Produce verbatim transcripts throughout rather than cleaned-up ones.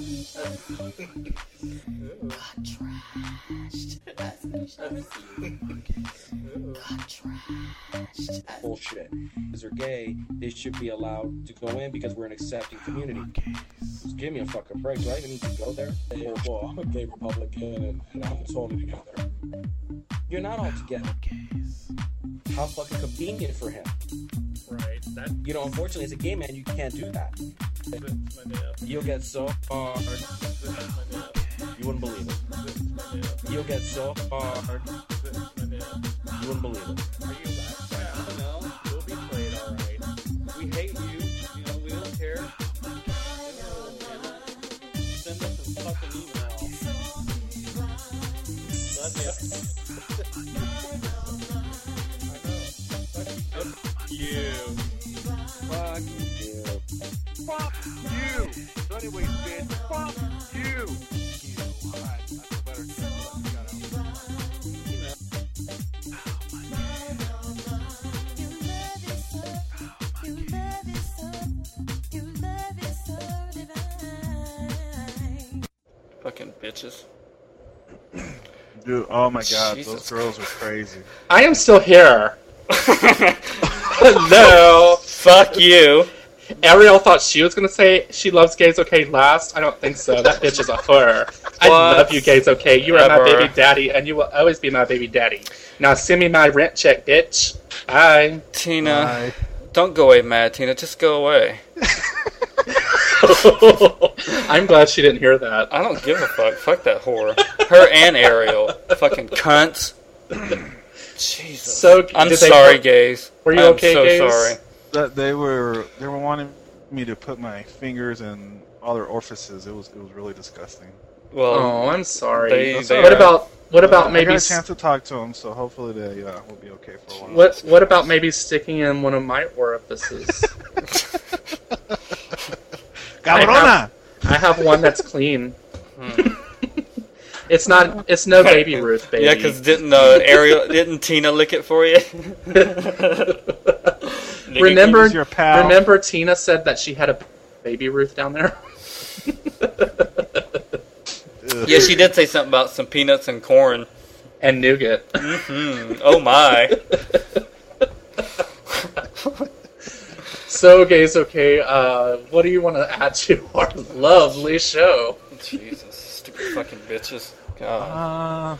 Got trashed. That's me, Got trashed. Bullshit. Because they're gay, they should be allowed to go in because we're an accepting community. Just give me a fucking break. Do I even need to go there? Well, I'm a gay Republican and, and I'm totally together. You're not all together. How fucking convenient for him. Right. That. You know, unfortunately, as a gay man, you can't do that. You'll get so hard. You wouldn't believe it. You'll get so hard. You wouldn't believe it. Are you laughing? Yeah, no. We'll be played all right. We hate you. You know, we don't care. Send us a fucking email. Love you. You. Fuck you. Fuck you. So anyways, bitch, fuck you. You. Alright, that's a better tip. Fucking bitches. Dude, oh my god, Jesus those girls are crazy. I am still here. No, fuck you. Ariel thought she was going to say she loves gays okay last. I don't think so. That bitch is a whore. I What? love you gays okay. You are my Ever. baby daddy, and you will always be my baby daddy. Now send me my rent check, bitch. Bye. Tina, Bye. don't go away mad, Tina. Just go away. I'm glad she didn't hear that. I don't give a fuck. Fuck that whore. Her and Ariel. Fucking cunts. Jesus. So, I'm did they- sorry, gays. Were you I'm okay, so gays? sorry. That they were they were wanting me to put my fingers in all their orifices. It was it was really disgusting. Well, Oh, I'm sorry. They- they what are- about what about I maybe got a s- chance to talk to them, so hopefully they uh, will be okay for a while. what what about maybe sticking in one of my orifices? Cabrona! I have one that's clean. It's not. It's no Baby Ruth, baby. yeah, because didn't uh, Ariel, didn't Tina lick it for you? remember, Who's your pal? remember, Tina said that she had a Baby Ruth down there. Yeah, she did say something about some peanuts and corn. And nougat. Hmm. Oh my. So, gays, okay. Uh, what do you want to add to our lovely show? Jesus, stupid fucking bitches. God. Ah,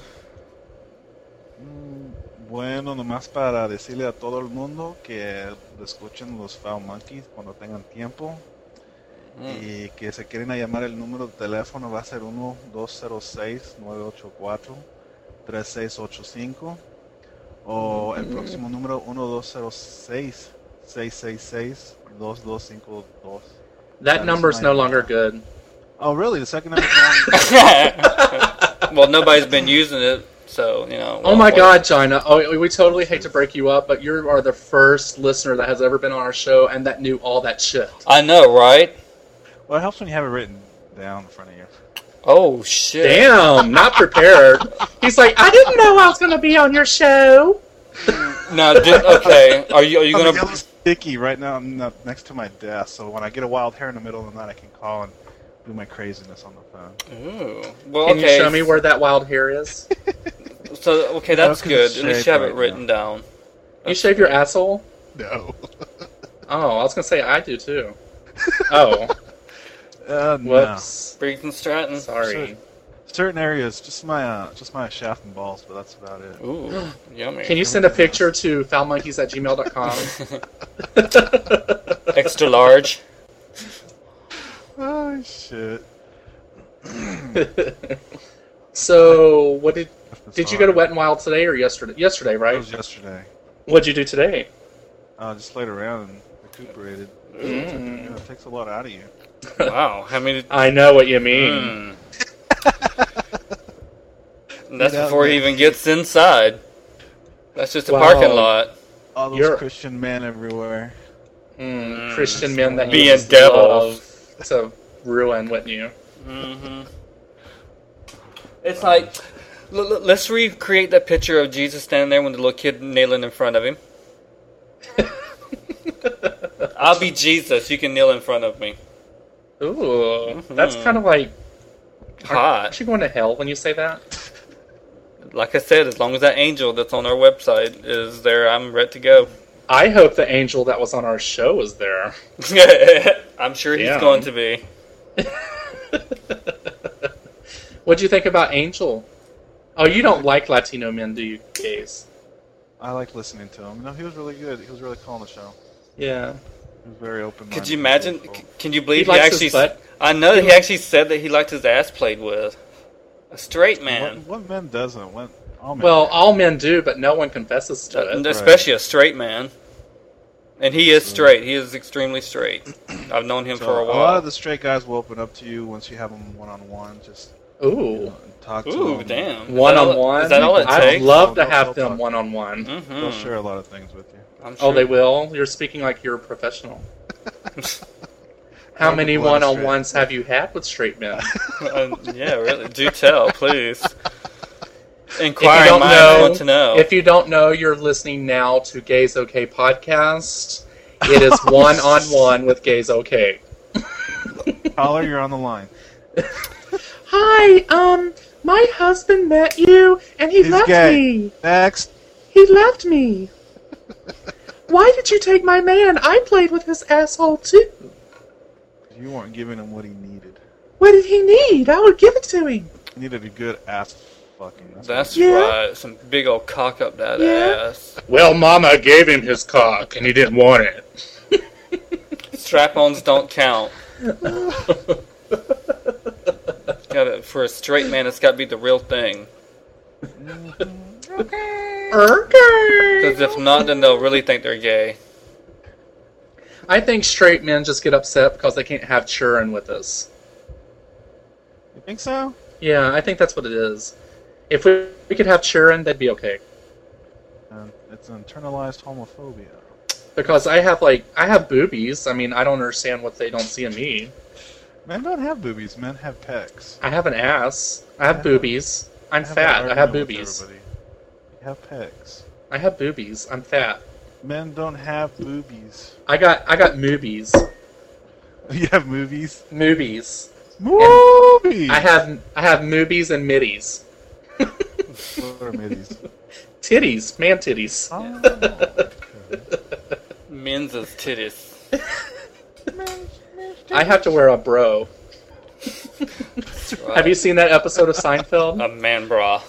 mm, bueno, nomás para decirle a todo el mundo que escuchen los Foul Monkeys cuando tengan tiempo y que se quieren a llamar el número de teléfono va a ser uno dos cero seis nueve ocho cuatro tres seis ocho cinco o el próximo número uno dos cero seis seis seis seis dos dos cinco dos. That That number's is no my- longer good. Oh really? The second number is Well, nobody's been using it, so, you know. Oh my well, God, China! Oh, we totally hate to break you up, but you are the first listener that has ever been on our show and that knew all that shit. I know, right? Well, it helps when you have it written down in front of you. Oh, shit. Damn, not prepared. He's like, I didn't know I was going to be on your show. Now, did, okay, are you, are you I'm going a to... yellow sticky right now. I'm not next to my desk, so when I get a wild hair in the middle of the night, I can call and do my craziness on the phone. Ooh. Well, Can okay. you show me where that wild hair is? So, okay, that's No, 'cause good. it's At least shaved you have it right written down. You shave your asshole? No. Oh, I was going to say I do too. Oh, Uh, no. whoops. Briggs and Stratton. Sorry. Certain areas, just my uh, just my shaft and balls, but that's about it. Ooh, yummy. Can you send a picture to foulmonkeys at gmail dot com? Extra large. Oh shit! So, what did That's did you go to hard. Wet and Wild today or yesterday? Yesterday, That right? was yesterday. What'd you do today? Uh, just laid around and recuperated. Mm. You know, it takes a lot out of you. Wow, how many... I know what you mean. Mm. And that's Get out before he there. even gets inside. That's just a Wow. parking lot. All those You're- Christian men everywhere. Mm, Christian men that you Being just devils. love to ruin, wouldn't you? hmm It's like, l- l- let's recreate that picture of Jesus standing there with the little kid kneeling in front of him. I'll be Jesus. You can kneel in front of me. Ooh, that's kind of like Hot. Aren't you going to hell when you say that? Like I said, as long as that angel that's on our website is there, I'm ready to go. I hope the angel that was on our show was there. I'm sure he's Damn. going to be. What'd you think about Angel? Oh, you don't like Latino men, do you, gays? I like listening to him. No, he was really good. He was really cool on the show. Yeah. He was very open. Could you imagine? c- Can you believe He he, likes actually? his butt. I know that he actually said that he liked his ass played with. A straight man, What, what men doesn't? What, all men Well, all men do, but no one confesses to Uh, it. especially a straight man. And he is straight. He is extremely straight. I've known him So for a a lot while. of the straight guys will open up to you once you have them one on one. Just Ooh. talk to Ooh, them. damn! One Is that on all- one? Is that all it I'd takes? love to They'll- have they'll them talk. one on one. They'll Mhm. share a lot of things with you. I'm Oh, sure. they will? You're speaking like you're a professional. How I'm many a blood one on straight. ones have you had with straight men? Uh, yeah, really. Do tell, please. If you Inquiring don't minds know, want to know. if you don't know, you're listening now to Gays OK podcast. It is one on one with Gays OK. Caller, you're on the line. Hi, um, my husband met you and he He's left gay. me. Next. He left me. Why did you take my man? I played with his asshole too. You weren't giving him what he needed. What did he need? I would give it to him. He needed a good ass fucking. That's That's Yeah. right. Some big old cock up that Yeah. ass. Well, Mama gave him his cock and he didn't want it. Strap-ons don't count. Got for a straight man, it's got to be the real thing. Okay. Because if not, then they'll really think they're gay. I think straight men just get upset because they can't have children with us. You think so? Yeah, I think that's what it is. If we, we could have children, they'd be okay. Um, it's internalized homophobia. Because I have like I have boobies. I mean, I don't understand what they don't see in me. Men don't have boobies. Men have pecs. I have an ass. I have Yeah. boobies. I'm I have fat. an I have argument with boobies. everybody. You have pecs. I have boobies. I'm fat. Men don't have boobies. I got I got moobies. You have movies. Moobies. Movies. I have I have moobies and middies. What are middies? Titties, man titties. Oh. Men's is titties. I have to wear a bro. That's right. Have you seen that episode of Seinfeld? A man bra.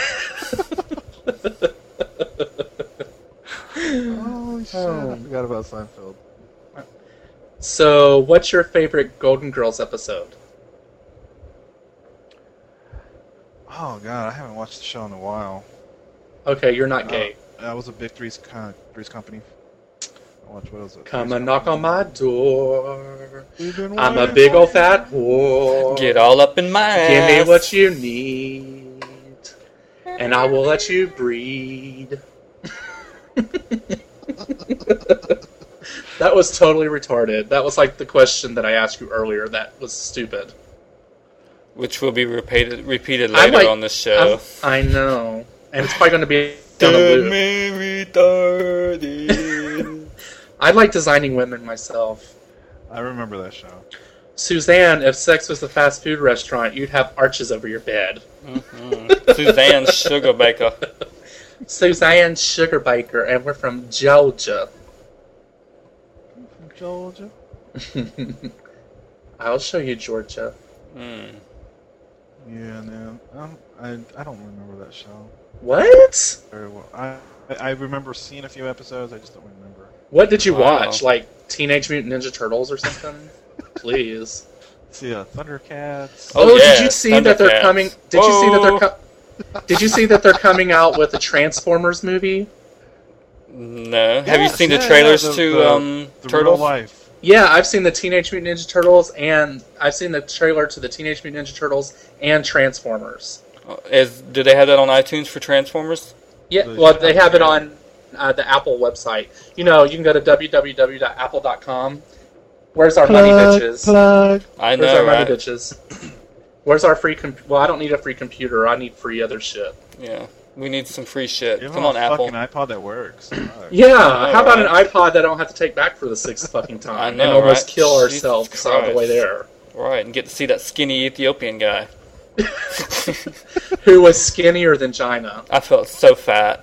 Holy shit! I forgot about Seinfeld. So, what's your favorite Golden Girls episode? Oh god, I haven't watched the show in a while. Okay, you're not gay. Uh, that was a big Three's, kind of, Three's Company. I watched, what was it? Come Three's and knock on my door. We've been I'm a waiting big for old you. fat whore. Get all up in my ass. Give me what you need, and I will let you breed. That was totally retarded. That was like the question that I asked you earlier. That was stupid. Which will be repeated repeated I later like- on this show. I'm- I know, and it's probably going to be on a loop. me retarded. I like designing women myself. I remember that show. Suzanne, if sex was a fast food restaurant, you'd have arches over your bed. Mhm. Suzanne Sugarbaker. Suzanne Sugarbaker, and we're from Georgia. From Georgia. I'll show you Georgia. Mm. Yeah, no, um, I I don't remember that show What? very well. I I remember seeing a few episodes. I just don't remember. What did you Wow. watch? Like Teenage Mutant Ninja Turtles or something? Please. See, uh, Thundercats. Oh, Oh, yeah, did you see that they're Thundercats. coming? Did you see that they're Whoa. co- Did you see that they're coming out with a Transformers movie? No. Have you Yes, seen yeah, the trailers the- to the- um, The Turtles? real life. Yeah, I've seen the Teenage Mutant Ninja Turtles, and I've seen the trailer to the Teenage Mutant Ninja Turtles and Transformers. Is do they have that on iTunes for Transformers? Yeah, They well, should they have have it it. on uh, the Apple website. You know, you can go to w w w dot apple dot com. Where's our money, bitches? Plug. I Where's know, our money, right? bitches? Where's our free? Com- well, I don't need a free computer. I need free other shit. Yeah, we need some free shit. Give Come them on, a Apple. fucking iPod that works. Fuck. Yeah, know, how about right? an iPod that I don't have to take back for the sixth fucking time I know, and almost right? kill Jesus ourselves on the way Christ. there? Right, and get to see that skinny Ethiopian guy. Who was skinnier than Gina. I felt so fat.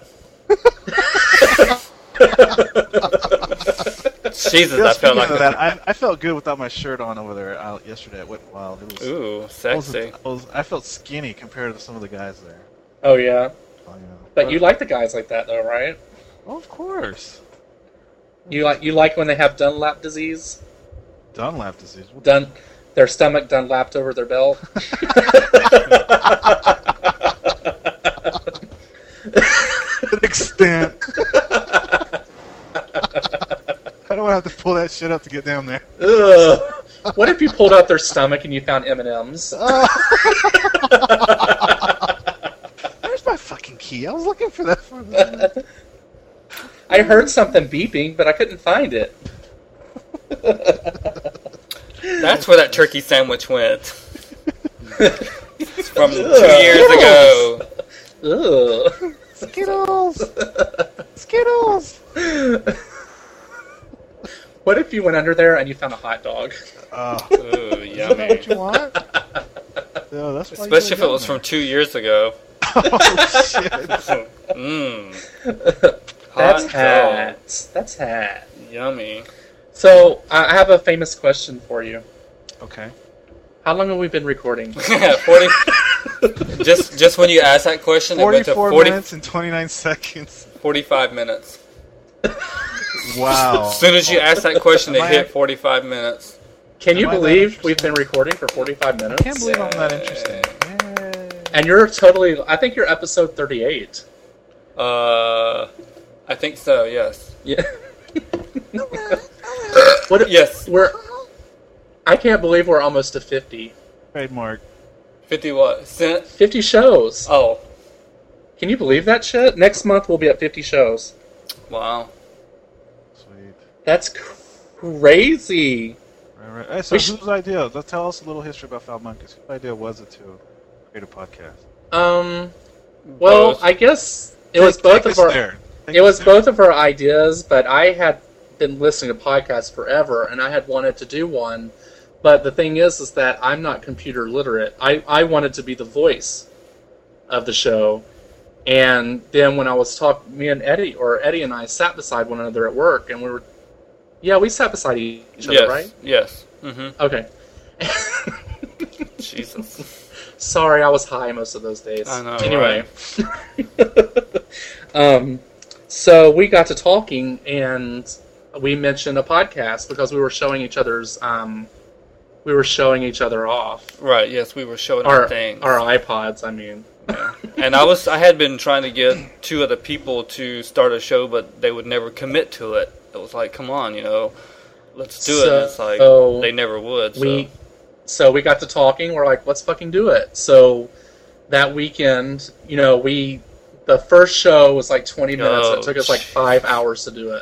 Jesus, Yeah, I felt speaking like of that, I, I felt good without my shirt on over there out yesterday at Wet n Wild. It was, ooh, I was, sexy. I, was, I felt skinny compared to some of the guys there. Oh, yeah. Oh, yeah. But you like the guys like that, though, right? Oh, of course. You like you like when they have Dunlap disease? Dunlap disease. What Dun, their stomach Dunlapped over their belt? to an extent. I don't want to have to pull that shit up to get down there. Ugh. What if you pulled out their stomach and you found M and M's? Where's my fucking key? I was looking for that for a minute. I heard something beeping, but I couldn't find it. That's where that turkey sandwich went. It's from two years ago. Ugh. Skittles! Skittles! What if you went under there and you found a hot dog? Oh, Ooh, is that yummy. what you want? No, that's why you Especially if gotta it was go from two years ago. there. Oh, shit. Mmm. That's Hot hat. That's hat. dog. Yummy. So, I have a famous question for you. Okay. How long have we been recording? forty. just, just when you asked that question, it went to forty-four forty, minutes and twenty-nine seconds. forty-five minutes. Wow. As soon as you asked that question, it Am I- hit forty-five minutes. Can you Am I that believe interesting? we've been recording for forty-five minutes? I can't believe I'm that interesting. Yay. And you're totally, I think you're episode thirty-eight. Uh, I think so. Yes. Yeah. What, Yes. We're, I can't believe we're almost to fifty. Trademark. Fifty what? Cent? fifty shows. Oh, Can you believe that shit? Next month we'll be at fifty shows. wow. Sweet. That's crazy. Right, right. Hey, so We sh- whose idea? Let's tell us a little history about Foul Monkeys. Whose idea was it to create a podcast? Um, well, Both. I guess it was Take- both take of us our there. Take it us was there. both of our ideas, but I had been listening to podcasts forever, and I had wanted to do one. But the thing is, is that I'm not computer literate. I, I wanted to be the voice of the show, and then when I was talking, me and Eddie, or Eddie and I sat beside one another at work, and we were, yeah, we sat beside each other, Yes. right? Yes. Mm-hmm. Okay. Jesus. Sorry, I was high most of those days. I know, Anyway. um, so we got to talking, and we mentioned a podcast because we were showing each other's, um, we were showing each other off. Right. Yes, we were showing our Our, things. our iPods, I mean. Yeah. And I was, I had been trying to get two other people to start a show, but they would never commit to it. It was like, come on, you know, let's do it. And it's like So, they never would. So. We, so we got to talking, we're like, let's fucking do it. So that weekend, you know, we, the first show was like twenty minutes. Oh, It took us like five hours to do it.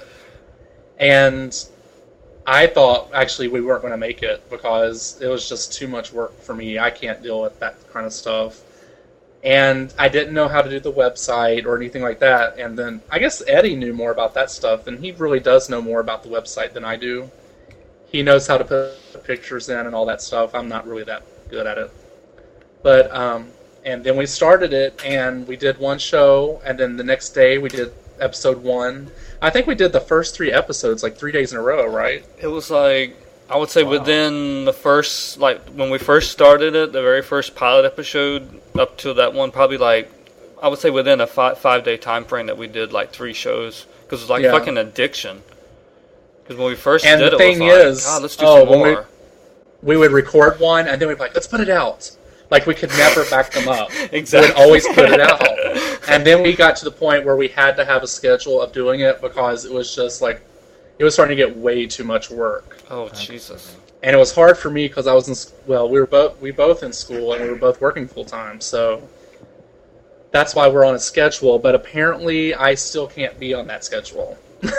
And I thought actually we weren't going to make it because it was just too much work for me. I can't deal with that kind of stuff. And I didn't know how to do the website or anything like that. And then I guess Eddie knew more about that stuff, and he really does know more about the website than I do. He knows how to put pictures in and all that stuff. I'm not really that good at it. But, um, and then we started it, and we did one show, and then the next day we did episode one. I think we did the first three episodes like three days in a row, right? It was like, I would say Wow. within the first, like, when we first started it, the very first pilot episode up to that one, probably like, I would say within a five, five day time frame that we did like three shows. Because it was like Yeah. fucking addiction. Because when we first And did the it, thing it was like, is- God, let's do oh, some when we- more. We would record one, and then we'd be like, let's put it out. Like, we could never back them up. Exactly. We would always put it out. And then we got to the point where we had to have a schedule of doing it because it was just like, it was starting to get way too much work. Oh, Jesus. And it was hard for me because I was in, s- well, we were both, we both in school, and we were both working full time, so that's why we're on a schedule, but apparently I still can't be on that schedule.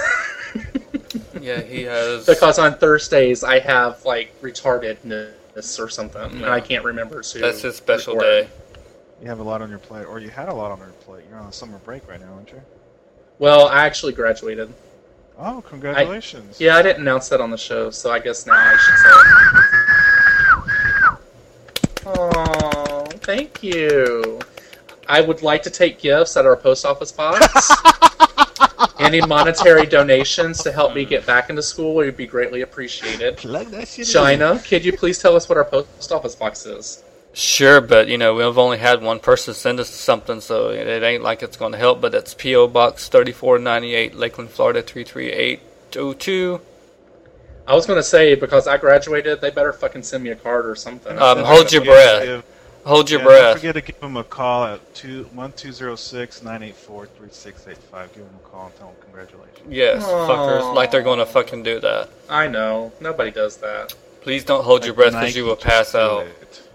Yeah, he has. Because on Thursdays I have, like, retardedness or something, and I can't remember to That's his special record. day. You have a lot on your plate, or you had a lot on your plate. You're on a summer break right now, aren't you? Well, I actually graduated. Oh, congratulations. Yeah, I didn't announce that on the show, so I guess now I should say it. Oh, thank you. I would like to take gifts at our post office box. Any monetary donations to help me get back into school would be greatly appreciated. Plug that shit in. China, could you please tell us what our post office box is? Sure, but you know we've only had one person send us something, so it ain't like it's going to help. But it's P O Box thirty-four ninety-eight, Lakeland, Florida three three eight oh two. I was going to say, because I graduated, they better fucking send me a card or something. Um, Don't hold your forget breath. to give- Hold your yeah, Don't breath. forget to give them a call at two one two zero six nine eight four three six eight five. Give them a call and tell them congratulations. Yes, Aw. fuckers, like they're going to fucking do that. I know. Nobody does that. Please don't hold your breath because you will pass out.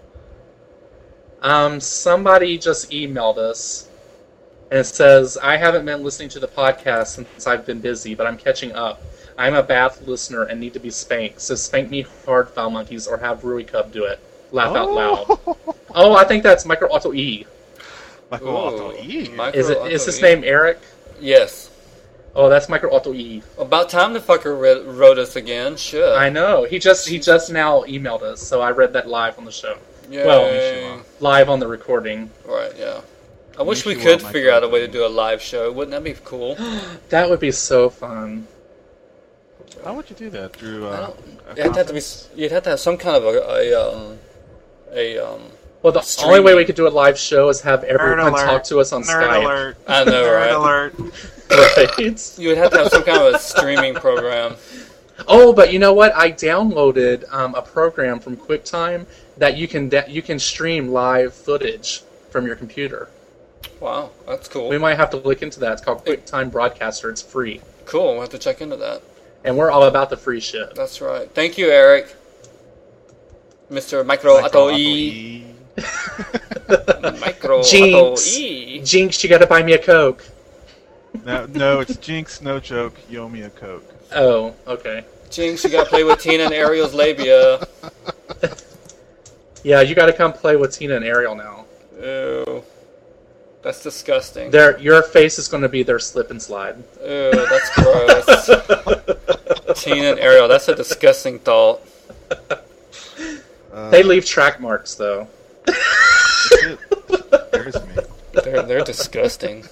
Um, somebody just emailed us, and it says, I haven't been listening to the podcast since I've been busy, but I'm catching up. I'm a bad listener and need to be spanked, so spank me hard, Foul Monkeys, or have Rui Cub do it. Laugh out loud. Oh, I think that's Micro Auto E. Michael Ooh, Otto E. Micro Is it? Auto Is his E. name Eric? Yes. Oh, that's Micro Auto E. About time the fucker re- wrote us again. Shit. I know. He just he just now emailed us, so I read that live on the show. Yay. Well, live on the recording. Right, yeah. I wish we Konnichiwa, could Micro figure out a Auto way E. to do a live show. Wouldn't that be cool? That would be so fun. How would you do that, Drew? I Uh, don't- a It'd have to be. conference? You'd have to have some kind of a, a um, a um. Well, the Streaming. only way we could do a live show is have everyone alert. talk to us on Nerd Skype. alert. I know, Nerd right? alert. Right? You would have to have some kind of a streaming program. Oh, but you know what? I downloaded um, a program from QuickTime that you can da- you can stream live footage from your computer. Wow, that's cool. We might have to look into that. It's called QuickTime Broadcaster. It's free, Cool. We'll have to check into that. and we're all about the free shit. That's right. Thank you, Eric. Mister Micro Michael Auto Otto E. E. Micro Auto Jinx. E. Jinx, you gotta buy me a Coke. No, no, it's Jinx, no joke. You owe me a Coke. Oh, okay. Jinx, you gotta play with Tina and Ariel's labia. Yeah, you gotta come play with Tina and Ariel now. Ew. That's disgusting. Their your face is gonna be their slip and slide. Ew, that's gross. Tina and Ariel, that's a disgusting thought. Uh, They leave track marks though. it scares me. They're, they're disgusting.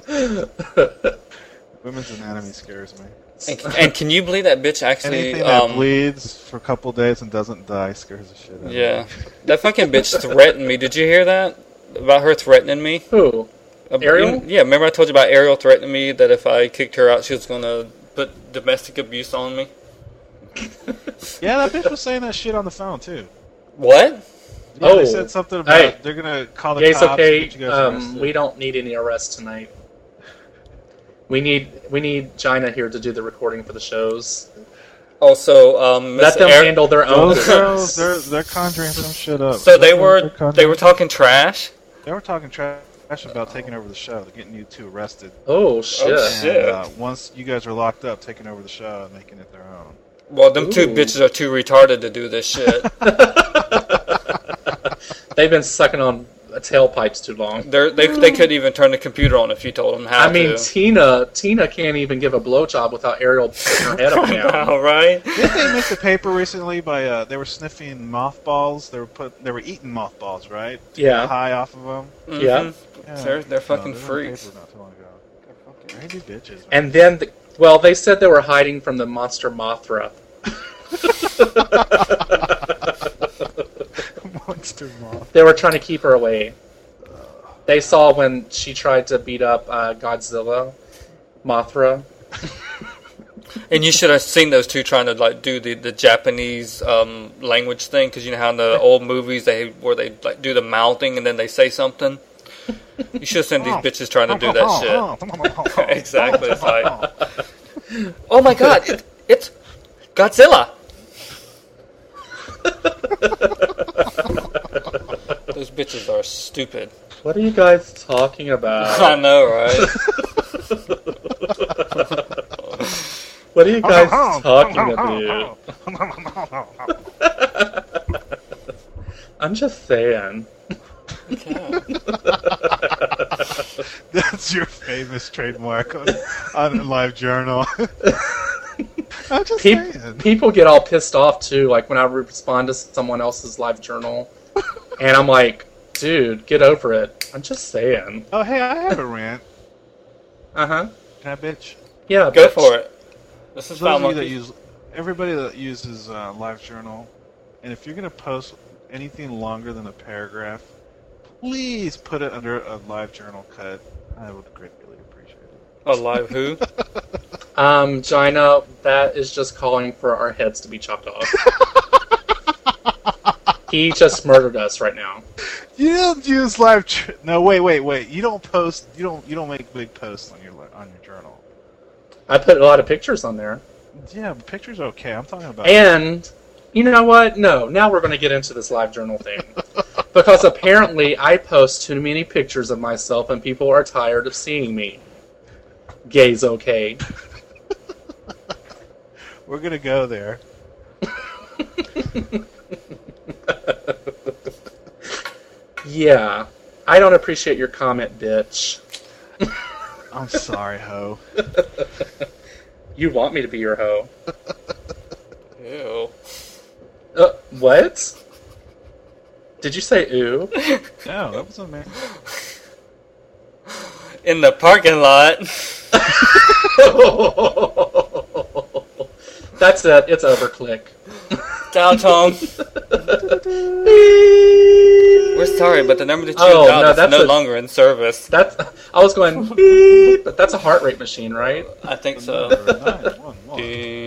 Women's anatomy scares me. And, and can you believe that bitch actually... Anything that Um, bleeds for a couple days and doesn't die scares the shit out of me. yeah. That fucking bitch threatened me. Did you hear that? About her threatening me? Who? Uh, Ariel? Yeah, remember I told you about Ariel threatening me that if I kicked her out, she was going to put domestic abuse on me? Yeah, that bitch was saying that shit on the phone too. What? Yeah, Oh. they said something about Hey. they're gonna call the Yeah, it's cops. okay. Get you guys Um, arrested. we don't need any arrests tonight. We need we need Gina here to do the recording for the shows. Also, um, Let Miss them Ar- handle their own Those business. girls, they're they're conjuring some shit up. So they They're- were they're conjuring- they were talking trash? they were talking trash about taking over the show, getting you two arrested. Oh shit! Oh, And shit. uh, once you guys are locked up, taking over the show and making it their own. Well, them two Ooh. bitches are too retarded to do this shit. They've been sucking on tailpipes too long. They're, they they couldn't even turn the computer on if you told them how I mean, to. Tina Tina can't even give a blowjob without Ariel putting her head up and down. All right. Didn't they make the paper recently by uh, they were sniffing mothballs? They were put they were eating mothballs, right? To Yeah. get high off of them. Yeah. Mhm. They're they're fucking no, they were on freaks. paper not too long ago. Crazy bitches. Man. And then, the, well, they said they were hiding from the monster Mothra. Monster moth. They were trying to keep her away. They saw when she tried to beat up uh, Godzilla, Mothra. And you should have seen those two trying to like do the, the Japanese um, language thing, because you know how in the old movies they where they like do the mouthing and then they say something. You should have seen these bitches trying to do that shit. Exactly. It's like, oh my god, it, it's Godzilla. Those bitches are stupid. What are you guys talking about? I know, right? What are you guys talking about? I'm just saying. Okay. That's your famous trademark on, on LiveJournal. I'm just Pe- saying. people get all pissed off too, like when I respond to someone else's live journal. And I'm like, dude, get over it. I'm just saying. Oh, hey, I have a rant. Uh huh. Can I bitch? Yeah, Go bitch. for it. This is Those Foul of you that Monkey. use, everybody that uses uh, LiveJournal, and if you're gonna post anything longer than a paragraph, please put it under a LiveJournal cut. I would greatly appreciate it. A live who? Um, Gina, that is just calling for our heads to be chopped off. He just murdered us right now. You don't use live. Tr- no, wait, wait, wait. You don't post. You don't. You don't make big posts on your li- on your journal. I put a lot of pictures on there. Yeah, but pictures are okay. I'm talking about. And, you know what? No, now we're going to get into this live journal thing. Because apparently I post too many pictures of myself and people are tired of seeing me. Gay's okay. We're gonna go there. Yeah. I don't appreciate your comment, bitch. I'm sorry, ho. You want me to be your hoe. Ew. Uh, what? Did you say ooh? No, that was a man. In the parking lot. That's it. It's over. Click. Downtown. We're sorry, but the number that you Oh, dialed no, is that's no a- longer in service. That's. I was going beep, but that's a heart rate machine, right? I think so. Nine, one, one.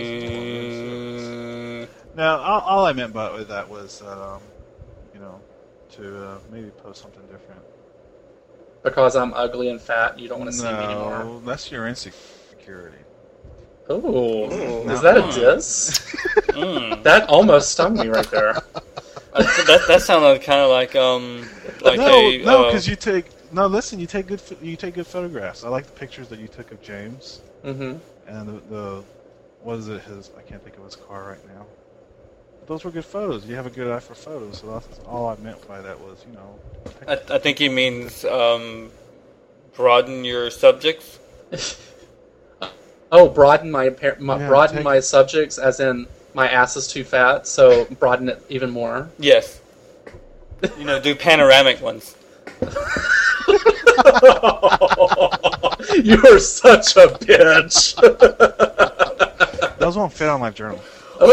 Ding. No, all, all I meant by that was, um, you know, to uh, maybe post something different. Because I'm ugly and fat, you don't want to see me anymore. No, that's your insecurity. Ooh, Ooh. is that a diss? Mm. That almost stung me right there. Uh, that that sounded kind of like um like no, a no, uh, because you take no. Listen, you take good ph- you take good photographs. I like the pictures that you took of James Mm-hmm. and the, the what is it? His I can't think of his car right now. Those were good photos. You have a good eye for photos, so that's all I meant by that was, you know. I, I think he means um broaden your subjects. Oh, broaden my, par- my Yeah, broaden take- my subjects, as in my ass is too fat, so broaden it even more. Yes. You know, do panoramic ones. You are such a bitch. Those won't fit on my journal. Oh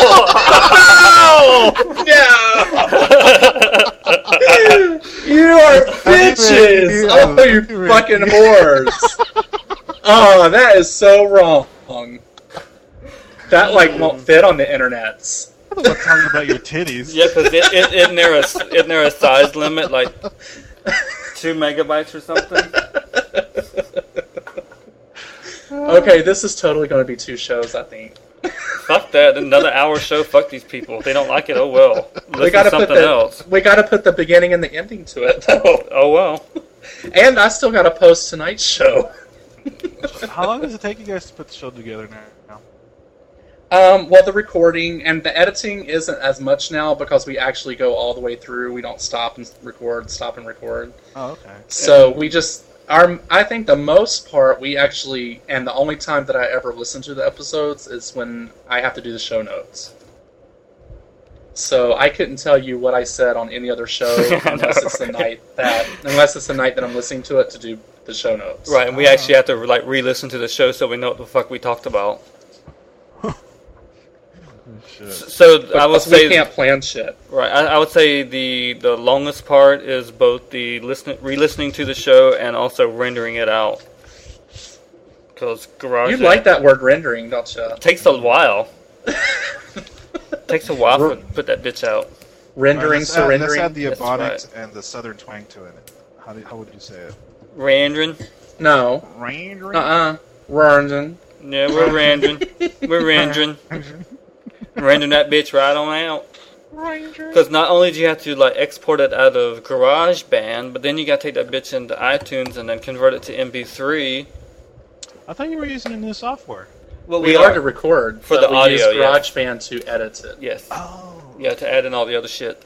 no! You are bitches. Yeah, Oh, you you're fucking right. whores. Oh, that is so wrong. That like won't fit on the internets. I'm not talking about your titties. Yeah, because it, it, isn't there a isn't there a size limit like two megabytes or something? Okay, this is totally going to be two shows, I think. Fuck that! Another hour show. Fuck these people. If they don't like it, oh well. Listen We gotta to put something the else. we gotta put the beginning and the ending to it, though. Oh well. And I still gotta post tonight's show. How long does it take you guys to put the show together now? Um, well, the recording and the editing isn't as much now because we actually go all the way through. We don't stop and record, stop and record. Oh, okay. So we just our. I think the most part we actually, and the only time that I ever listen to the episodes is when I have to do the show notes. So I couldn't tell you what I said on any other show unless know, it's the right? night that unless it's the night that I'm listening to it to do the show notes. Right, and we actually have to like re-listen to the show so we know what the fuck we talked about. Shit. So I would Because say we can't plan shit. right. I, I would say the the longest part is both the listen, re-listening to the show and also rendering it out. Because garage You like that word rendering, don't you? takes a while. Takes a while to put that bitch out. Rendering, Alright, let's add- surrendering. Let's add the That's ebonics and the southern twang to it. How, do, how would you say it? Rendering. No. Rendering. Uh-uh. Rendering. Yeah, we're rendering. We're rendering. Rendering that bitch right on out. Because not only do you have to like export it out of GarageBand, but then you got to take that bitch into iTunes and then convert it to M P three. I thought you were using a new software. Well, We, are to record, For but the we audio, use yeah. GarageBand to edit it. Yes. Oh. Yeah, to add in all the other shit.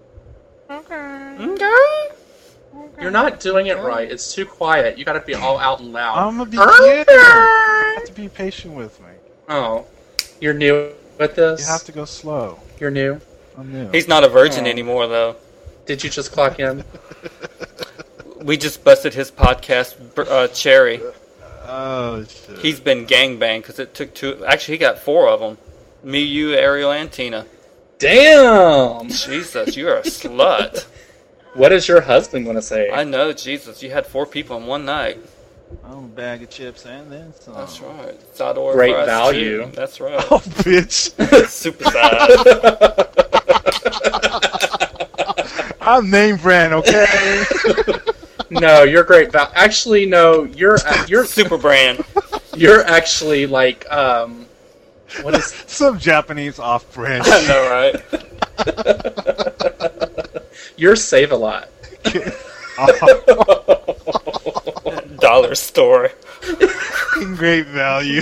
You're not doing it right. It's too quiet. You gotta be all out and loud. I'm a beginner. You have to be patient with me. Oh. You're new at this? You have to go slow. You're new? I'm new. He's not a virgin Oh. anymore, though. Did you just clock in? We just busted his podcast uh, cherry. Oh shit. He's been gangbanged because it took two. Actually, he got four of them. Me, you, Ariel, and Tina. Damn! Jesus, you're a slut. What is your husband going to say? I know, Jesus. You had four people in one night. I'm a bag of chips and then some. That's right. Sador Great fries, value. too. That's right. Oh, bitch. Super size. I'm name brand, okay? No, you're great value. Actually, no, you're uh, you're Super brand. you're actually like um, what is? Some Japanese off-brand. I know, right? You're Save a Lot. Dollar store. Great value.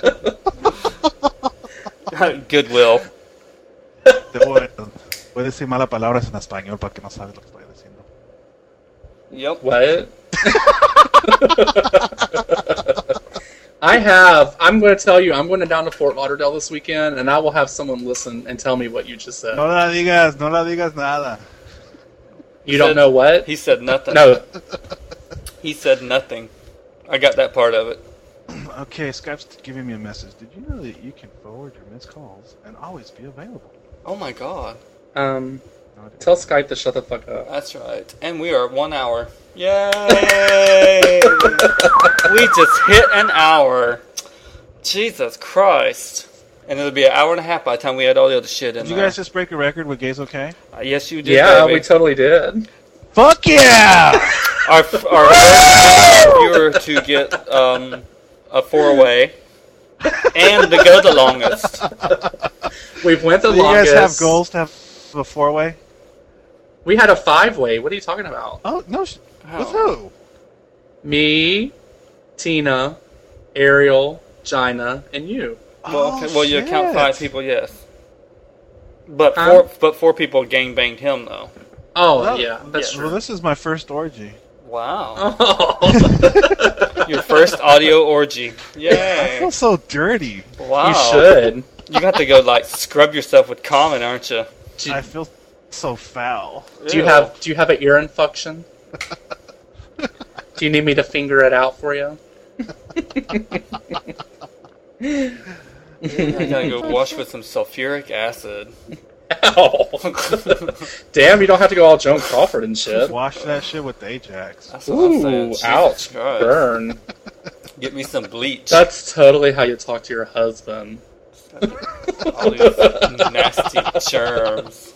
Goodwill. Te voy, voy a decir malas palabras en español para que no sabes lo que estoy diciendo. Yep. What? I have. I'm going to tell you. I'm going down to Fort Lauderdale this weekend, and I will have someone listen and tell me what you just said. No la digas, no la digas nada. You don't know what? He said nothing. No. He said nothing. I got that part of it. Okay, Skype's giving me a message. Did you know that you can forward your missed calls and always be available? Oh my god. Um, No, I didn't. tell Skype to shut the fuck up. That's right. And we are at one hour. Yay! We just hit an hour. Jesus Christ. And it'll be an hour and a half by the time we had all the other shit in Did you there. guys just break a record with Gays Okay? Uh, yes, you did, Yeah, baby. we totally did. Fuck yeah! Our, our viewer to get um, a four-way and to go the longest. We've went the Do you guys longest. have goals to have a four-way? We had a five-way. What are you talking about? Oh, no. Sh- Oh. With who? Me, Tina, Ariel, Gina, and you. Well, okay, well, you shit. count five people, yes. But Huh? four, but four people gangbanged him, though. Oh, Well, yeah, that's Well, true. this is my first orgy. Wow. Oh. Your first audio orgy. I Yay. feel so dirty. Wow. You should. You got to go, like, scrub yourself with Common, aren't you? Do you, I feel so foul. do you have Do you have an ear infection? Do you need me to finger it out for you? I gotta go wash with some sulfuric acid. Ow. Damn, you don't have to go all Joan Crawford and shit. Wash that shit with Ajax. That's what I'm saying. Ooh, Jesus ouch, Christ. burn. Get me some bleach. That's totally how you talk to your husband. All these nasty germs.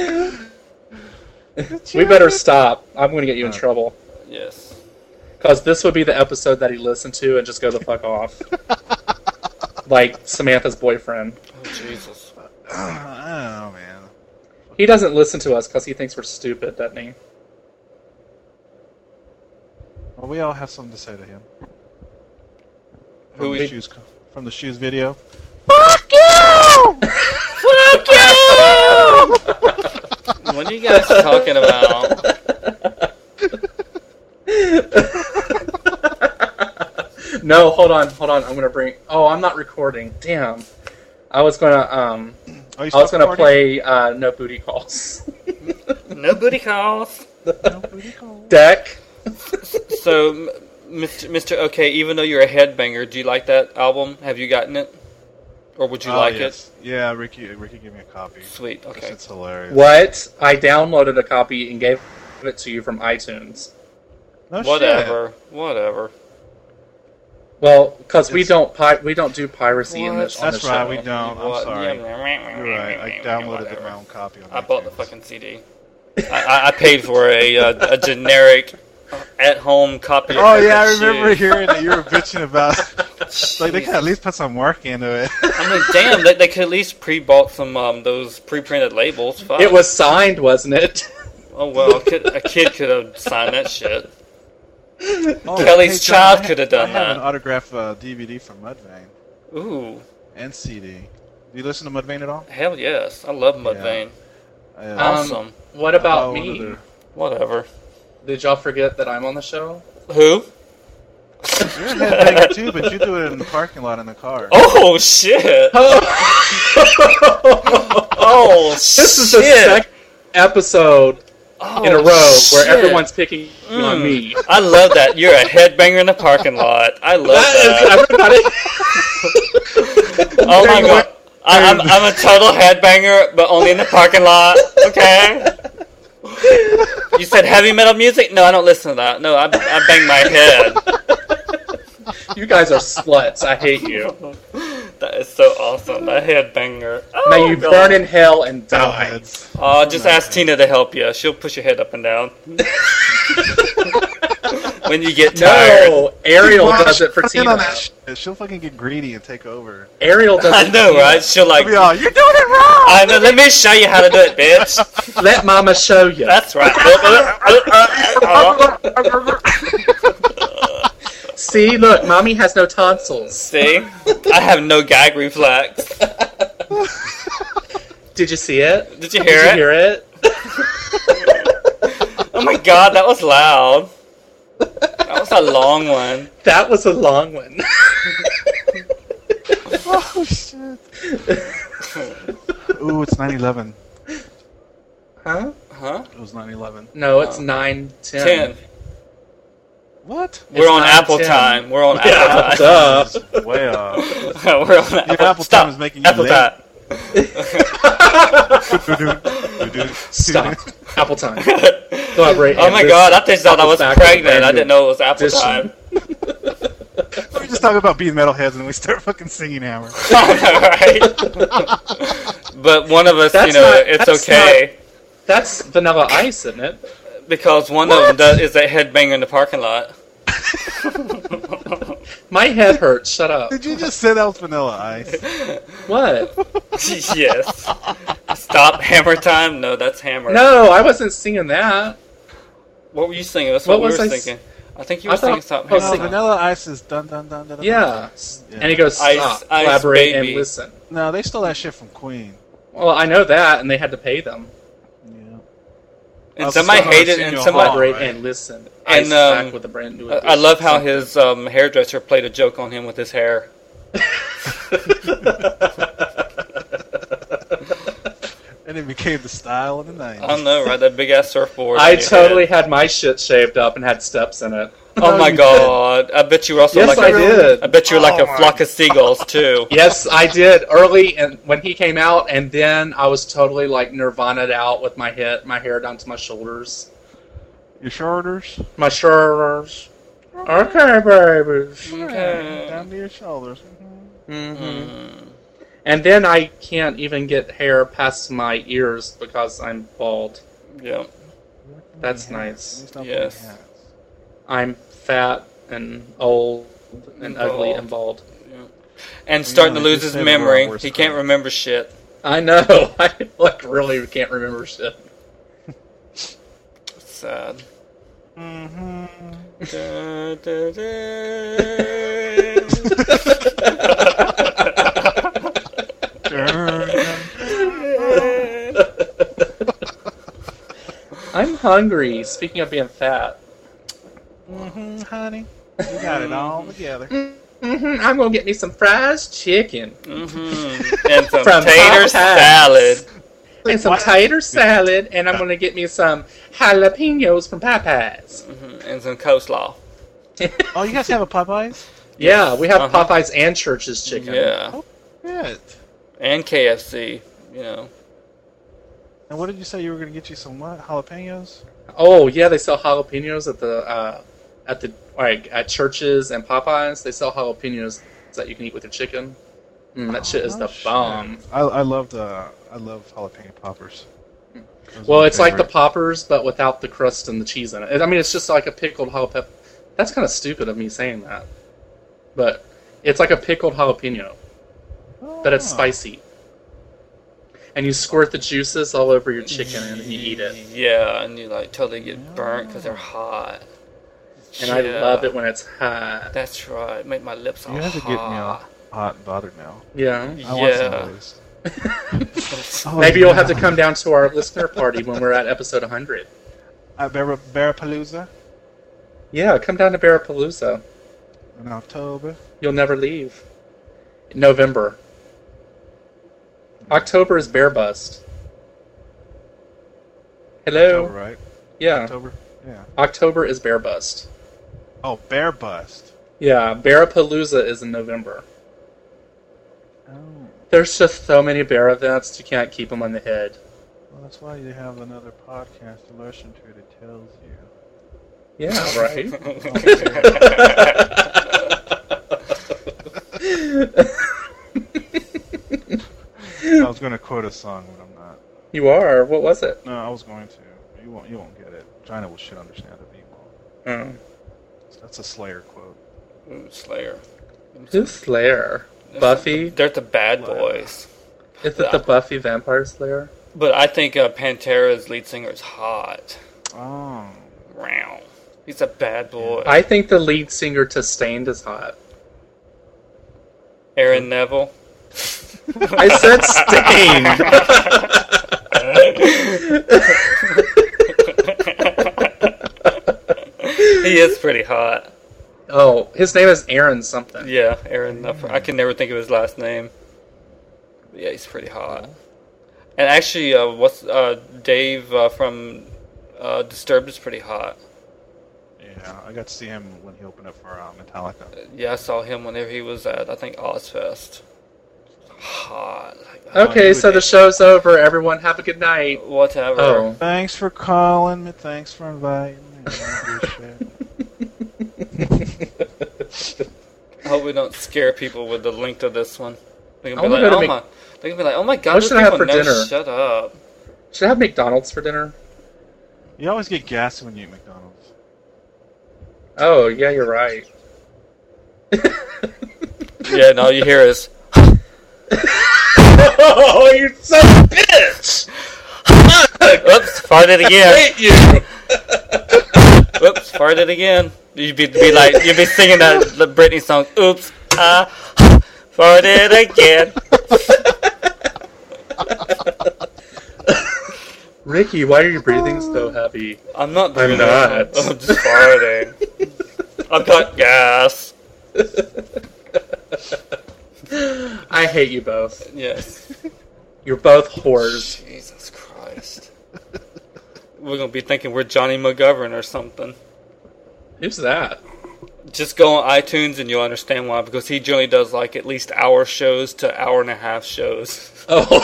We better stop. I'm going to get you in trouble. Yes. Because this would be the episode that he listened to and just go the fuck off. Like Samantha's boyfriend. Oh, Jesus. I don't know, man. He doesn't listen to us because he thinks we're stupid, doesn't he? Well, we all have something to say to him. Who From the we- shoes, from the shoes video. Fuck you! Fuck you! What are you guys talking about? No, hold on, hold on. I'm going to bring... Oh, I'm not recording. Damn. I was going to... um. Oh, you I was stopped going to recording? play uh, No Booty Calls. No booty calls. No booty call. Deck. So, m- Mister Mister Okay, even though you're a headbanger, do you like that album? Have you gotten it? Or would you Oh, like yes. Yeah, Ricky. Ricky gave me a copy. it? Sweet, okay. It's hilarious. What? I downloaded a copy and gave it to you from iTunes. No Whatever. Whatever. Well, because we It's- don't pi- we don't do piracy in What? this on That's the right. show. We don't. I'm What? sorry. Yeah, You're right. I downloaded whatever. my own copy. On I bought the iTunes. fucking C D. I, I, I paid for a uh, a generic at-home copy. Of Oh yeah, I Perfect remember Shoe. hearing that you were bitching about. Like they could at least put some work into it. I mean, damn, they, they could at least pre-bought some um, those pre-printed labels. Fuck. It was signed, wasn't it? Oh well, a kid, a kid could have signed that shit. Oh, Kelly's John, child I ha- could have done I have that. an autographed uh, D V D from Mudvayne Ooh, and C D. Do you listen to Mudvayne at all? hell yes, I love Mudvayne. Uh, Awesome. What about oh, me? they're- Whatever. Did y'all forget that I'm on the show? Who? You're a headbanger too, but you do it in the parking lot in the car. Oh shit! Oh shit! This is the second episode Oh, in a row where shit. everyone's picking on Mm. me. I love that. You're a headbanger in the parking lot. I love that. Everybody. Oh my god. I, I'm, I'm a total headbanger, but only in the parking lot. Okay? You said heavy metal music? No, I don't listen to that. No, I, I bang my head. You guys are sluts. I hate you. That is so awesome. That headbanger. Oh, May you God. burn in hell and die. Heads. Oh, just ask Tina to help you. She'll push your head up and down. When you get tired. No, Ariel Mom, does it for she'll get Tina. on that shit. She'll fucking get greedy and take over. Ariel does it I for know, Tina. right? She'll like. She'll be all, you're doing it wrong! I know. Let me show you how to do it, bitch. Let Mama show you. That's right. See, look, Mommy has no tonsils. See? I have no gag reflex. Did you see it? Did you hear Did it? you hear it? Oh my god, that was loud. That was a long one. That was a long one. Oh, shit. Ooh, it's nine eleven. Huh? Huh? It was nine eleven. No, it's nine ten. Ten. What? We're on nine Apple ten. time. We're on Yeah, Apple time. duh. It's way off. We're on Apple. Your Apple Stop. time is making you Apple late. time. Stop. Apple time. Collaborate. Oh and my this god, I just thought I was back with pregnant. brand I new didn't know it was Apple edition. time. We just talk about being metalheads and we start fucking singing Hammer. Right? But one of us, That's you know, not- it's that's okay. That's Vanilla Ice, isn't it? Because one of them does, is a headbanger in the parking lot. My head hurts. Shut up. Did you just say that was Vanilla Ice? What? Yes. Stop Hammer time? No, that's Hammer. No, I wasn't singing that. What were you singing? That's What what, we was were I s- thinking. I think you I were singing thought- Stop I was Hammer No, singing- time. Vanilla Ice is dun dun dun dun. dun Yeah. Yeah. And he goes, Ice- stop, Ice collaborate, Baby. and listen. No, they stole that shit from Queen. Well, I know that, and they had to pay them. Yeah. And I've somebody still hated seen and your somebody. heart. Collaborate right. and listen. And, Ice um, back with a brand new. I I love how something. his um, hairdresser played a joke on him with his hair. And it became the style of the nineties. I don't know, right? That big ass surfboard. I on your totally head. had my shit shaved up and had steps in it. Oh my god! I bet you were also Yes, like I a, did. I bet you were like Oh a my flock of seagulls too. Yes, I did early, and when he came out, and then I was totally like Nirvana'd out with my head, my hair down to my shoulders, Your shoulders? my shoulders. Okay, babies. Okay. Down to your shoulders. Mhm. hmm Mm. And then I can't even get hair past my ears because I'm bald. Yeah. That's Hats. nice. At least not Yes. putting hats. I'm fat and old and And ugly bald. and bald. And starting Yeah, to lose just his say the memory. wrong words He can't first. remember shit. I know. I like really can't remember shit. Sad. Mhm. Da, da, da. I'm hungry. Speaking of being fat, Mhm, honey. You got it all together. hmm I'm gonna get me some fries chicken Mm-hmm. And some From tater Popeyes. salad. and some What? tater salad, and I'm gonna get me some jalapenos from Popeyes. Mhm. And some coleslaw. Oh, you guys have a Popeyes? Yeah, we have Uh-huh. Popeyes and Church's chicken. Yeah. Shit. And K F C. You know. And what did you say you were going to get you some what? Jalapenos? Oh yeah, they sell jalapenos at the uh, at the like at Church's and Popeyes. They sell jalapenos that you can eat with your chicken. Mm, that shit is Oh, the shit. bomb. I, I love the I love jalapeno poppers. Those are Well, my it's like the favorite. poppers, but without the crust and the cheese in it. I mean, it's just like a pickled jalapeno. That's kind of stupid of me saying that, but it's like a pickled jalapeno, but it's Oh. spicy. And you squirt the juices all over your chicken and you eat it. Yeah, and you like totally get burnt because they're hot. And I Yeah. love it when it's hot. That's right. Make my lips all You guys are getting me all hot. hot and bothered now. Yeah. I want some Yeah. of those. Oh, Maybe you'll yeah. have to come down to our listener party when we're at episode one hundred. At Bar- Barapalooza Yeah, come down to Barapalooza. in October. You'll never leave. November. October is Bear Bust. Hello. October, right? Yeah. October? Yeah. October is Bear Bust. Oh, Bear Bust. Yeah, Bearapalooza is in November. Oh. There's just so many bear events, you can't keep them on the head. Well, that's why you have another podcast to listen to that tells you. Yeah, right? I was going to quote a song, but I'm not. You are? What was it? No, I was going to. You won't. You won't get it. China will should understand it. You won't. Oh. That's a Slayer quote. Ooh, Slayer. Who's Slayer? Buffy? They're the bad boys. Is it the Buffy Vampire Slayer? But I think uh, Pantera's lead singer is hot. Oh. Wow. He's a bad boy. I think the lead singer to Stained is hot. Aaron Neville. I said Stained! He is pretty hot. Oh, his name is Aaron something. Yeah, Aaron. I can never think of his last name. But yeah, he's pretty hot. And actually, uh, what's uh, Dave uh, from uh, Disturbed is pretty hot. Yeah, I got to see him when he opened up for uh, Metallica. Yeah, I saw him whenever he was at, I think, Ozfest. Hot. Like, Okay, Oh, so you- the show's over. Everyone have a good night. whatever. Oh. Thanks for calling me. Thanks for inviting me. I appreciate it. I hope we don't scare people with the link to this one. They're I gonna be wanna like, go to oh Mc- my. They're gonna be like, oh my god, What those should I have people for know- dinner? Shut up. Should I have McDonald's for dinner? You always get gassy when you eat McDonald's. Oh, yeah, you're right. Yeah, and all you hear is, Oh, you son of a bitch! oops, farted again. hate you! Oops, farted again. You'd be, be like, you'd be singing that the Britney song. Oops, I farted again. Ricky, why are you breathing so heavy? I'm not I'm doing not. that. I'm just farting. I've got gas. I hate you both. Yes. You're both whores. Jesus Christ. We're gonna be thinking we're Johnny McGovern or something. Who's that? Just go on iTunes and you'll understand why. Because he generally does like at least hour shows to hour and a half shows. Oh.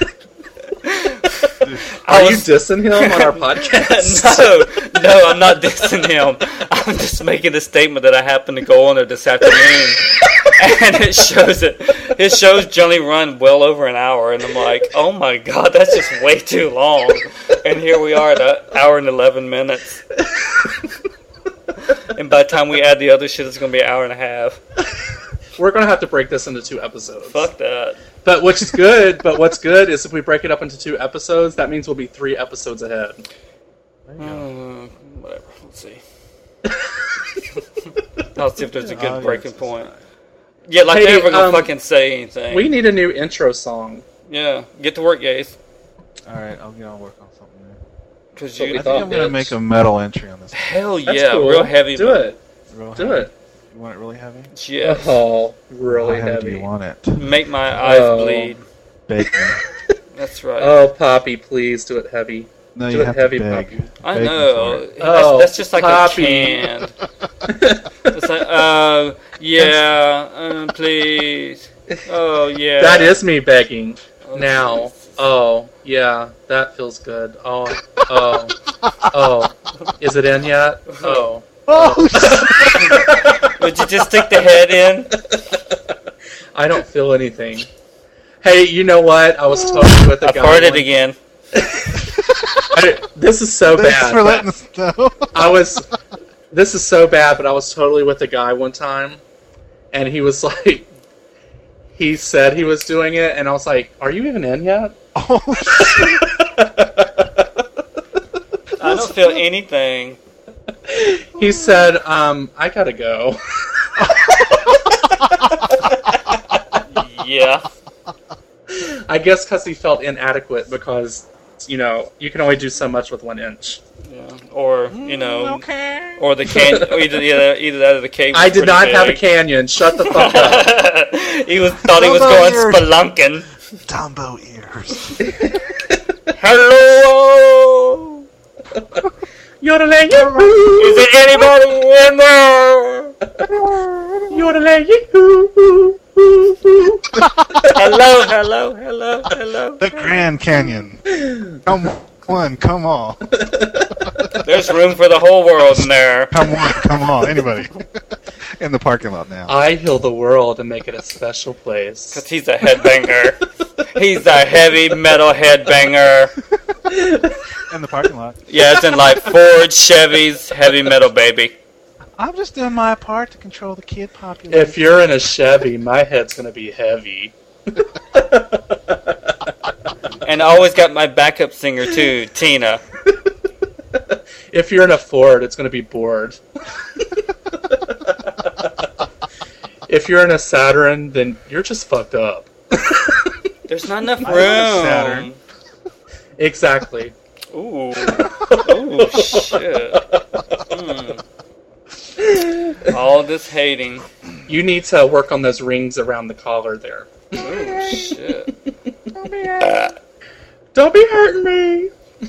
I Are you was- dissing him on our podcast? no, no, I'm not dissing him. I'm just making a statement that I happened to go on there this afternoon, and it shows it. His shows generally run well over an hour, and I'm like, oh my god, that's just way too long. And here we are at an hour and eleven minutes. And by the time we add the other shit, it's gonna be an hour and a half. We're gonna have to break this into two episodes. Fuck that. But what's good, but what's good is if we break it up into two episodes, that means we'll be three episodes ahead. Uh, whatever. Let's see. I'll see if there's a good Oh, yeah, breaking it's point. Yeah, like Hey, they're never gonna um, fucking say anything. We need a new intro song. Yeah, get to work, guys. Alright, I'll get on work on something there. Because What you, we I think thought, I'm gonna bitch. make a metal entry on this. hell That's yeah, cool. real heavy. Do man. it. Real Do heavy. it. You want it really heavy? Yes. Oh, really How heavy heavy. do you want it? Make my eyes Oh. bleed. Bake me. That's right. Oh, Poppy, please do it heavy. No, Do you it have heavy, to beg. Poppy. I Beg me know. for it. That's, Oh, that's just like Poppy. a can. It's like, uh, yeah, uh, please. Oh, yeah. That is me begging. Oh, Now. Jesus. Oh, yeah, that feels good. Oh, oh, oh. Is it in yet? Oh. Would you just stick the head in? I don't feel anything. Hey, you know what? I was talking with a I guy. farted one- again. I- this is so Thanks bad. for but letting us know. I was. This is so bad, but I was totally with a guy one time, and he was like, he said he was doing it, and I was like, "Are you even in yet?" Oh, I don't feel anything. He said, um, "I gotta go." Yeah. I guess because he felt inadequate because, you know, you can only do so much with one inch. Yeah. Or, you know, or the can, or either, either, either that or the cake was I did pretty not have a big. canyon. Shut the fuck up. He was thought he was Dumbo going ears. spelunking. Dumbo ears. Hello. Yodeling, yoo-hoo. Is there anybody in there? Yodeling, yoo-hoo. Hello, hello, hello, hello. The Grand Canyon. Come on, come on. There's room for the whole world in there. Come on, come on. Anybody. In the parking lot now. I heal the world and make it a special place. Because he's a headbanger. He's a heavy metal headbanger. In the parking lot. Yeah, it's in like Ford, Chevys, heavy metal baby. I'm just doing my part to control the kid population. If you're in a Chevy, my head's gonna be heavy. And I always got my backup singer too, Tina. If you're in a Ford, it's gonna be bored. If you're in a Saturn, then you're just fucked up. There's not enough I like Saturn. room. Exactly. Ooh. Ooh, shit. Mm. All this hating. You need to work on those rings around the collar there. Ooh, shit. Don't be hurting me.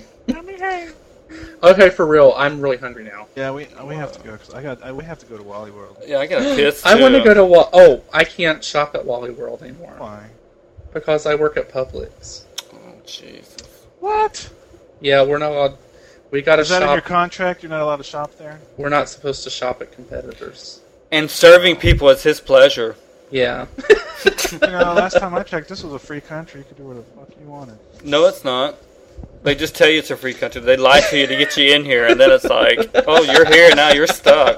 Okay, for real, I'm really hungry now. Yeah, we we have to go. Cause I got I, we have to go to Wally World. Yeah, I got a piss too. I want to go to Wa- Oh, I can't shop at Wally World anymore Why? because I work at Publix. Oh, Jesus. What? Yeah, we're not allowed. We got to Is that in your shop. contract? You're not allowed to shop there. We're not supposed to shop at competitors. And serving people is his pleasure. Yeah. You know, last time I checked, this was a free country. You could do whatever the fuck you wanted. No, it's not. They just tell you it's a free country. They lie to you to get you in here, and then it's like, oh, you're here now, you're stuck.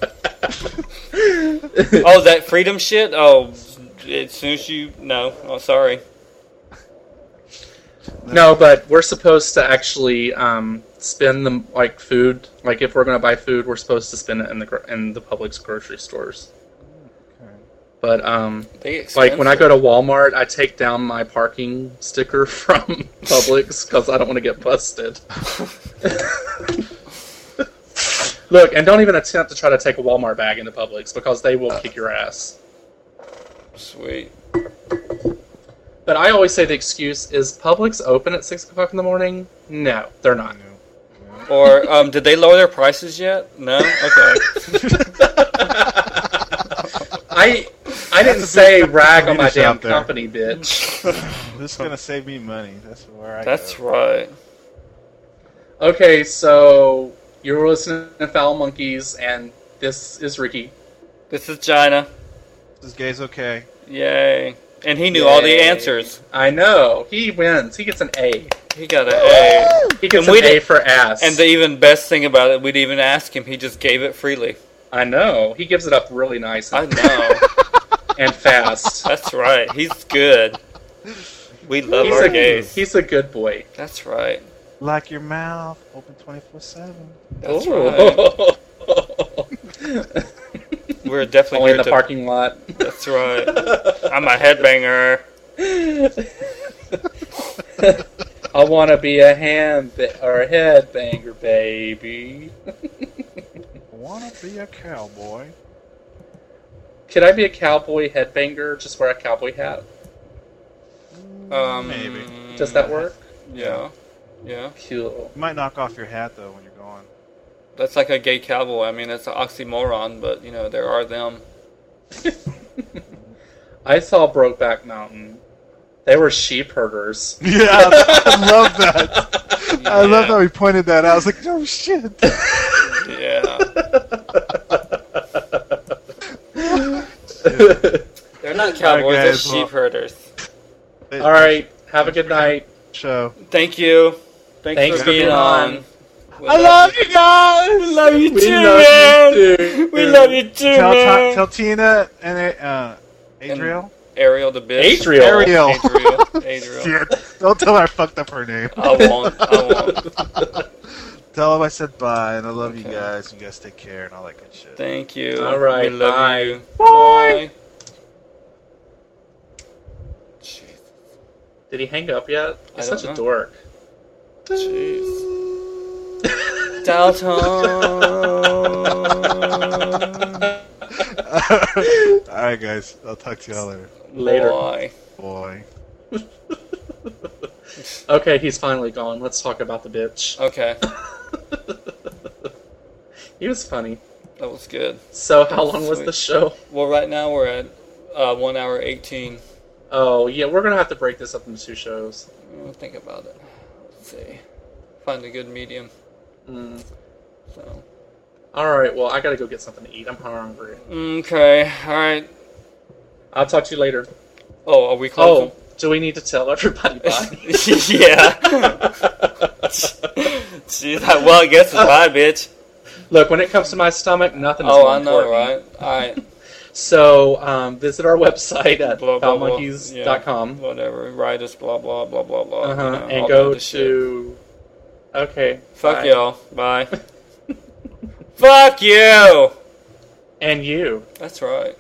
Oh, that freedom shit? Oh, as soon as you... No. Oh, sorry. No, but we're supposed to actually um, spend the like food. Like if we're going to buy food, we're supposed to spend it in the gro- in the Publix grocery stores. Okay. But um, They like when I go to Walmart, I take down my parking sticker from Publix because I don't want to get busted. Look, and don't even attempt to try to take a Walmart bag into Publix because they will kick your ass. Sweet. But I always say the excuse is Publix open at six o'clock in the morning? No, they're not. Or, um, did they lower their prices yet? No? Okay. I I didn't a say big rag on my Swedish damn out there. company, bitch. This is gonna save me money. That's where I. That's go. right. Okay, so you're listening to Foul Monkeys, and this is Ricky. This is China. This gay's okay. Yay. And he knew all the Yay. answers. I know. He wins. He gets an A. He got an A. He gets And we an A did- for ass. And the even best thing about it, we'd even ask him. He just gave it freely. I know. He gives it up really nice I and, know. and fast. That's right. He's good. We love He's our a, gays. he's a good boy. That's right. Like your mouth, open twenty-four seven. That's Ooh. right. We're definitely Only in here the to... parking lot. That's right. I'm a headbanger. I want to be a hand ba- or a headbanger, baby. I wanna be a cowboy. Could I be a cowboy headbanger? Just wear a cowboy hat? Um, Maybe. Does that work? Yeah. Yeah. Cool. You might knock off your hat though when you're gone. That's like a gay cowboy. I mean, that's an oxymoron, but, you know, there are them. I saw Brokeback Mountain. They were sheep herders. Yeah, I love that. I love how he pointed that out. I was like, oh shit. Yeah. They're not cowboys, Alright, they're guys, sheep well- herders. All right. Have a good night. Show. Thank you. Thanks, Thanks for for being being on. on. We I love you guys. We love you We too, love man. you too. We love you too, Tell, man. Ta- tell Tina and uh, Adriel. Ariel the bitch. Adriel. Ariel. Adriel. Adriel. Shit. Don't tell her I fucked up her name. I won't. I won't. Tell them I said bye and I love you Okay. guys. You guys take care and all that good shit. Thank you. All right, We love bye. you. Bye. Bye. Jeez. Did he hang up yet? I He's don't such a know. dork. Jeez. Dalton. Alright, guys. I'll talk to y'all later. Later. Boy. Boy. Okay, he's finally gone. Let's talk about the bitch. Okay. He was funny. That was good. So how long was Sweet. the show? Well, right now we're at uh, one hour eighteen. Oh, yeah, we're going to have to break this up into two shows. I'll think about it. Let's see. Find a good medium. Mm. So. All right, well, I got to go get something to eat. I'm hungry. Okay. All right. I'll talk to you later. Oh, are we closing? Oh, do we need to tell everybody bye? Yeah. Gee, well, I guess it's bye, bitch. Look, when it comes to my stomach, nothing is Oh, more I know, important. right? All right. So, um, visit our website at Blah, blah, blah. foul monkeys dot com. Yeah, whatever. Write us, blah, blah, blah, blah, blah. Uh-huh. You know, and all go that shit. to... Okay. Fuck bye. y'all. Bye. Fuck you! And you. That's right.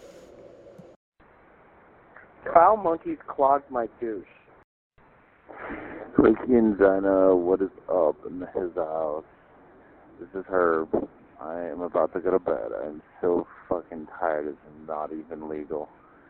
Foul monkeys clogged my douche. Ricky and Dinah, what is up in his house? This is Herb. I am about to go to bed. I'm so fucking tired, it's not even legal.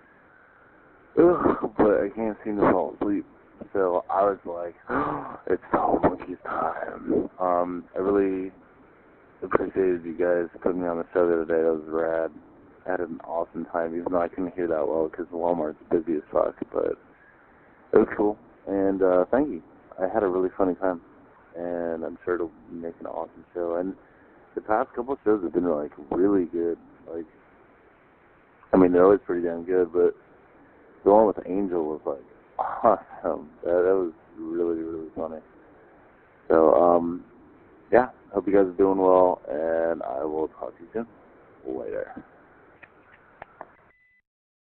Ugh, but I can't seem to fall asleep. So I was like, oh, it's Foul Monkeys time. Um, I really appreciated you guys putting me on the show the other day. That was rad. I had an awesome time, even though I couldn't hear that well because Walmart's busy as fuck. But it was cool. And uh, thank you. I had a really funny time. And I'm sure it'll make an awesome show. And the past couple of shows have been, like, really good. Like, I mean, they're always pretty damn good, but the one with Angel was,